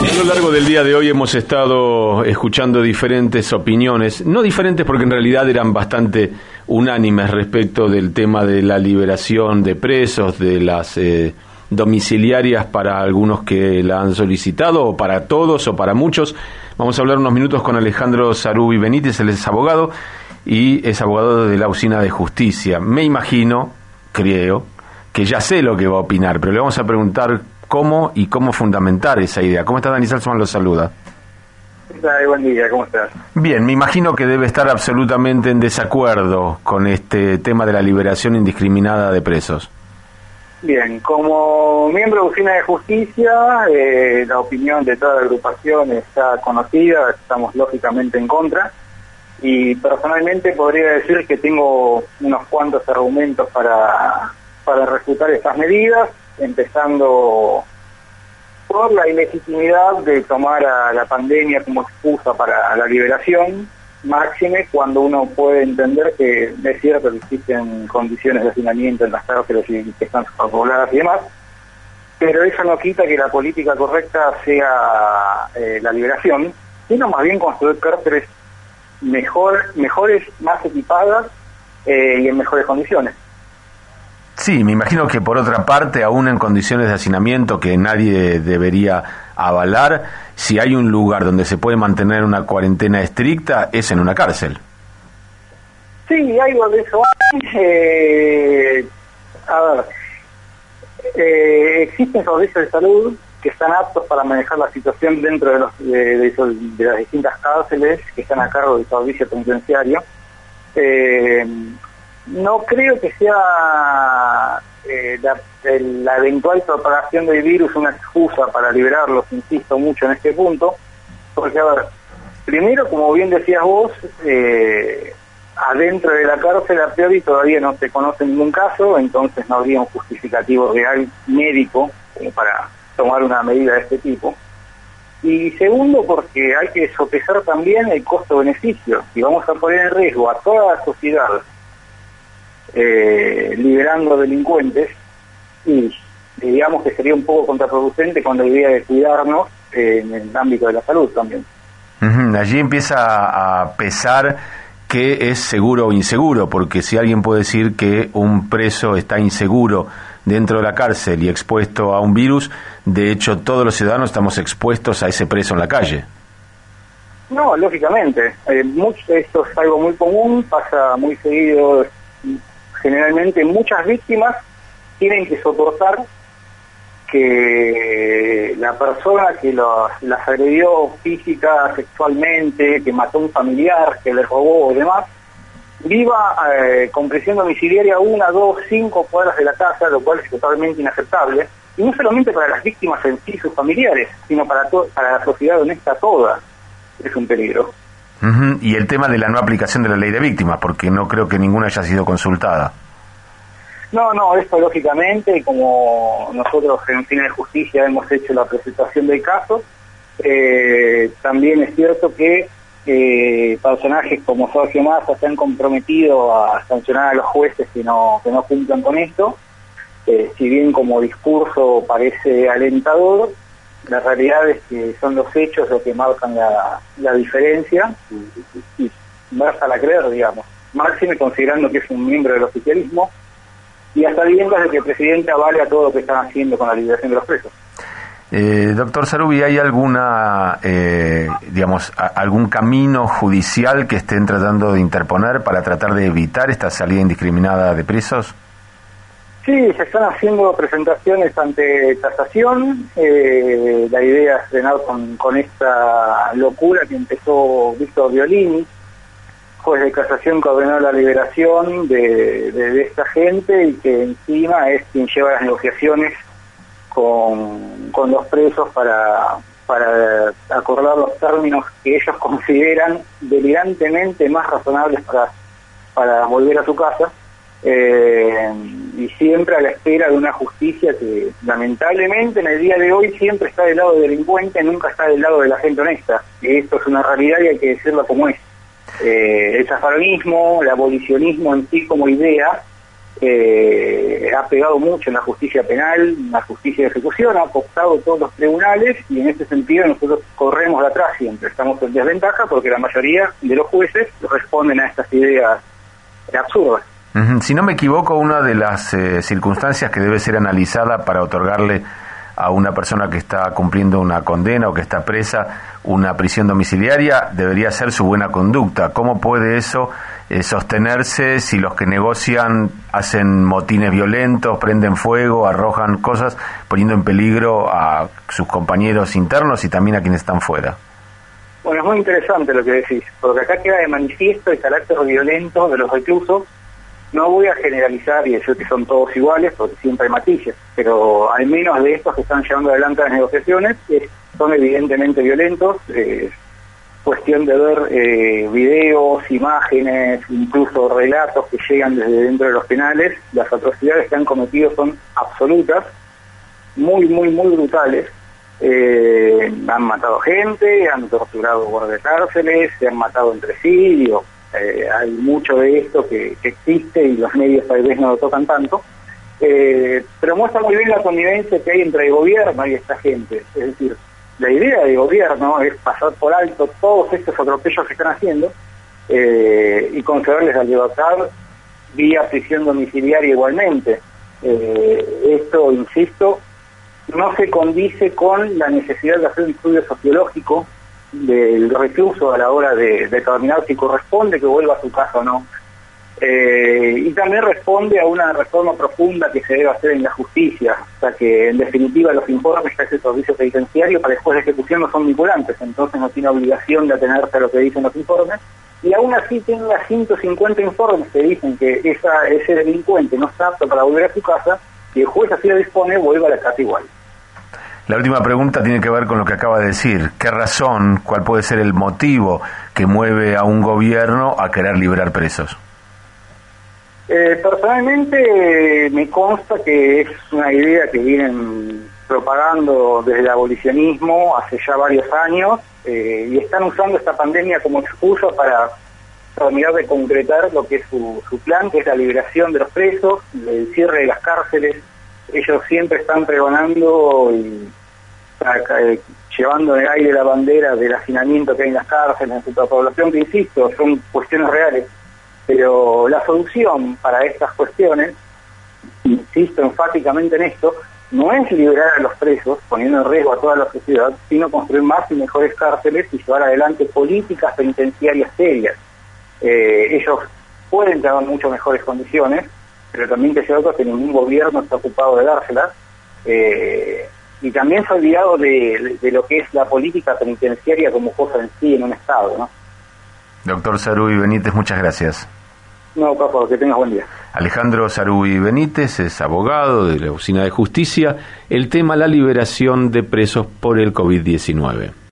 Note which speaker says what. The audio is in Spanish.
Speaker 1: A lo largo del día de hoy hemos estado escuchando diferentes opiniones, no diferentes porque en realidad eran bastante unánimes respecto del tema de la liberación de presos, de las domiciliarias para algunos que la han solicitado, o para todos, o para muchos. Vamos a hablar unos minutos con Alejandro Sarubi Benítez, él es abogado y es abogado de la Usina de Justicia. Me imagino, creo, que ya sé lo que va a opinar, pero le vamos a preguntar cómo y cómo fundamentar esa idea. ¿Cómo está? Dani Salzman lo saluda.
Speaker 2: Buen día, ¿cómo estás?
Speaker 1: Bien, me imagino que debe estar absolutamente en desacuerdo con este tema de la liberación indiscriminada de presos.
Speaker 2: Bien, como miembro de Usina de Justicia, la opinión de toda la agrupación está conocida, estamos lógicamente en contra, y personalmente podría decir que tengo unos cuantos argumentos para refutar estas medidas, empezando por la ilegitimidad de tomar a la pandemia como excusa para la liberación, máxime cuando uno puede entender que es cierto que existen condiciones de hacinamiento en las cárceles y que están superpobladas y demás, pero eso no quita que la política correcta sea la liberación, sino más bien construir cárceles mejores, más equipadas y en mejores condiciones.
Speaker 1: Sí, me imagino que por otra parte, aún en condiciones de hacinamiento que nadie debería avalar, si hay un lugar donde se puede mantener una cuarentena estricta, es en una cárcel.
Speaker 2: Sí, algo de eso hay. Existen servicios de salud que están aptos para manejar la situación dentro de las distintas cárceles que están a cargo del servicio penitenciario. No creo que sea la eventual propagación del virus una excusa para liberarlos, insisto mucho en este punto, porque, a ver, primero, como bien decías vos, adentro de la cárcel a priori todavía no se conoce ningún caso, entonces no habría un justificativo real médico para tomar una medida de este tipo. Y segundo, porque hay que sopesar también el costo-beneficio. Si vamos a poner en riesgo a toda la sociedad liberando delincuentes, y digamos que sería un poco contraproducente con la idea de cuidarnos en el ámbito de la salud también.
Speaker 1: Allí empieza a pesar qué es seguro o inseguro, porque si alguien puede decir que un preso está inseguro dentro de la cárcel y expuesto a un virus, de hecho todos los ciudadanos estamos expuestos a ese preso en la calle.
Speaker 2: No, lógicamente. Esto es algo muy común, pasa muy seguido. Generalmente muchas víctimas tienen que soportar que la persona que las agredió física, sexualmente, que mató a un familiar, que les robó o demás, viva con prisión domiciliaria 1, 2, 5 cuadras de la casa, lo cual es totalmente inaceptable, y no solamente para las víctimas en sí, sus familiares, sino para la sociedad honesta toda. Es un peligro.
Speaker 1: Y el tema de la no aplicación de la ley de víctimas, porque no creo que ninguna haya sido consultada.
Speaker 2: No, esto lógicamente, como nosotros en Usina de Justicia hemos hecho la presentación del caso, también es cierto que personajes como Sergio Massa se han comprometido a sancionar a los jueces que no cumplan con esto. Si bien como discurso parece alentador, la realidad es que son los hechos los que marcan la diferencia y basta la creer, digamos. Máxime considerando que es un miembro del oficialismo y hasta viendo de que el presidente avale a todo lo que están haciendo con la liberación de los presos.
Speaker 1: Doctor Sarubi, ¿hay alguna, algún camino judicial que estén tratando de interponer para tratar de evitar esta salida indiscriminada de presos?
Speaker 2: Sí, se están haciendo presentaciones ante casación. La idea es frenar con esta locura que empezó Víctor Violini, juez de casación que ordenó la liberación de esta gente y que encima es quien lleva las negociaciones con los presos para acordar los términos que ellos consideran delirantemente más razonables para volver a su casa. Y siempre a la espera de una justicia que lamentablemente en el día de hoy siempre está del lado del delincuente, nunca está del lado de la gente honesta. Y esto es una realidad y hay que decirlo como es. El zafaronismo, el abolicionismo en sí como idea, ha pegado mucho en la justicia penal, en la justicia de ejecución, ha apostado todos los tribunales, y en ese sentido nosotros corremos de atrás siempre, estamos en desventaja porque la mayoría de los jueces responden a estas ideas absurdas.
Speaker 1: Si no me equivoco, una de las circunstancias que debe ser analizada para otorgarle a una persona que está cumpliendo una condena o que está presa una prisión domiciliaria debería ser su buena conducta. ¿Cómo puede eso sostenerse si los que negocian hacen motines violentos, prenden fuego, arrojan cosas, poniendo en peligro a sus compañeros internos y también a quienes están fuera?
Speaker 2: Bueno, es muy interesante lo que decís, porque acá queda de manifiesto el carácter violento de los reclusos. No voy a generalizar y decir que son todos iguales, porque siempre hay matices, pero al menos de estos que están llevando adelante las negociaciones son evidentemente violentos. Cuestión de ver videos, imágenes, incluso relatos que llegan desde dentro de los penales. Las atrocidades que han cometido son absolutas, muy brutales. Han matado gente, han torturado guardias de cárceles, se han matado entre sí, digo, hay mucho de esto que existe y los medios tal vez no lo tocan tanto, pero muestra muy bien la convivencia que hay entre el gobierno y esta gente. Es decir, la idea del gobierno es pasar por alto todos estos atropellos que están haciendo y concederles la libertad vía prisión domiciliaria igualmente. Esto, insisto, no se condice con la necesidad de hacer un estudio sociológico del recluso a la hora de determinar si corresponde que vuelva a su casa o no. Y también responde a una reforma profunda que se debe hacer en la justicia, o sea que en definitiva los informes que hace el servicio penitenciario para el juez de ejecución no son vinculantes, entonces no tiene obligación de atenerse a lo que dicen los informes, y aún así tenga 150 informes que dicen que ese delincuente no está apto para volver a su casa, y el juez así lo dispone, vuelva a la casa igual.
Speaker 1: La última pregunta tiene que ver con lo que acaba de decir. ¿Qué razón, cuál puede ser el motivo que mueve a un gobierno a querer liberar presos?
Speaker 2: Personalmente me consta que es una idea que vienen propagando desde el abolicionismo hace ya varios años y están usando esta pandemia como excusa para terminar de concretar lo que es su plan, que es la liberación de los presos, el cierre de las cárceles. Ellos siempre están pregonando y llevando en el aire la bandera del hacinamiento que hay en las cárceles, en su población, que insisto, son cuestiones reales. Pero la solución para estas cuestiones, insisto enfáticamente en esto, no es liberar a los presos, poniendo en riesgo a toda la sociedad, sino construir más y mejores cárceles y llevar adelante políticas penitenciarias serias. Ellos pueden tener mucho mejores condiciones, pero también que sea otro que ningún gobierno está ocupado de dárselas. Y también se ha olvidado de lo que es la política penitenciaria como cosa en sí en un Estado, ¿no?
Speaker 1: Doctor Zaruy Benítez, muchas gracias.
Speaker 2: No, papá, que tengas buen día.
Speaker 1: Alejandro Zaruy Benítez es abogado de la Oficina de Justicia. El tema, la liberación de presos por el COVID-19.